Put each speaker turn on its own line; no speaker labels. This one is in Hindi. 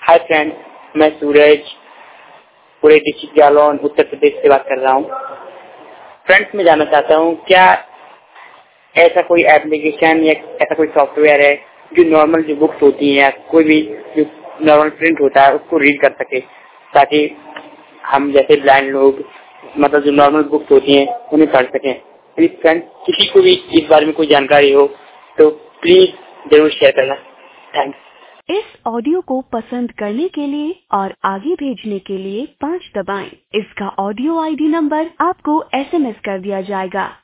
हाय फ्रेंड्स, मैं सूरज पूरे डिस्ट्रिक्ट जालौन उत्तर प्रदेश से बात कर रहा हूँ। फ्रेंड्स, मैं जानना चाहता हूँ क्या ऐसा कोई एप्लीकेशन या ऐसा कोई सॉफ्टवेयर है जो नॉर्मल जो बुक्स होती हैं या कोई भी जो नॉर्मल प्रिंट होता है उसको रीड कर सके, ताकि हम जैसे ब्लाइंड लोग मतलब जो नॉर्मल बुक्स होती हैं उन्हें पढ़ सकें। प्लीज फ्रेंड्स, किसी को भी इस बारे में कोई जानकारी हो तो प्लीज जरूर शेयर करना। थैंक्स।
इस ऑडियो को पसंद करने के लिए और आगे भेजने के लिए 5 दबाएं। इसका ऑडियो आईडी नंबर आपको SMS कर दिया जाएगा।